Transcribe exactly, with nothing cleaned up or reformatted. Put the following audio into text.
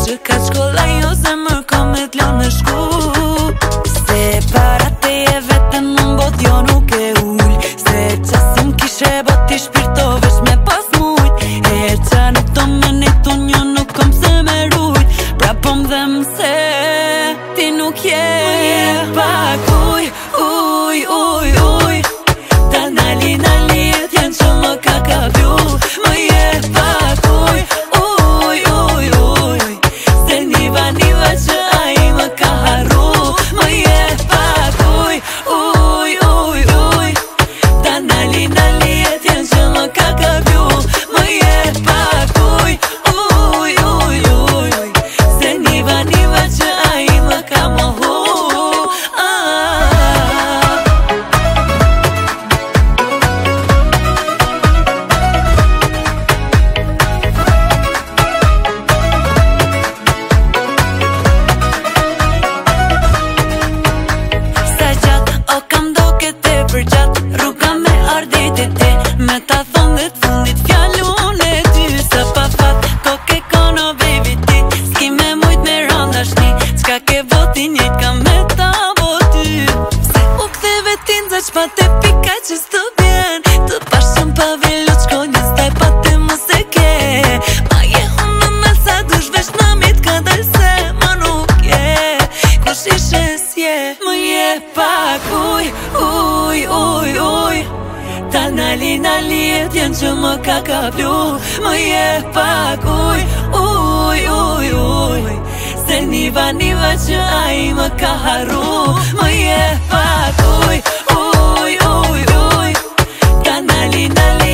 që ka shkolla jo zemër ka me t'lon me shku. Se para teje vetën më mbot jo nuk e ull. Se qasim kishe bati shpirto vesh me pas mujt. E qa nuk to me net unë jo nuk kom se me rujt. Pra po m'dhem se ti nuk je. Më je pak uj, uj, uj, uj. Ta nali, nali e t'jen që më ka kapju. Më je pak uj, uj, uj, uj. Se niva, niva që ai më ka harru. Më je pak uj, uj, uj, uj. Ta nali, nali e t'jen që më ka kapju. Më je pak uj, uj, uj, uj. Se niva, niva që ai më ka mohu. Me ta thonë dhe t'fundit fjallun e ty. Sa pa fat, ko ke kono baby ti. S'ki me mujt me randashni. Qka ke voti njejt ka me ta voti. Se u ktheve t'inza qpa te pika që s'të bjen. Të pashëm pa velo qko njës taj pa te më se ke. Ma je unë në sa dush vesh në mit ka dal se ma nuk je. Kush ishe s'je. Më je pak uj, uj, uj, uj. Ta nali, nali e t'jen që më ka kaplu. Më je pak uj, uj, uj, uj. Se niva, niva që ai më ka harru. Më je pak uj, uj, uj, uj. Ta nali, nali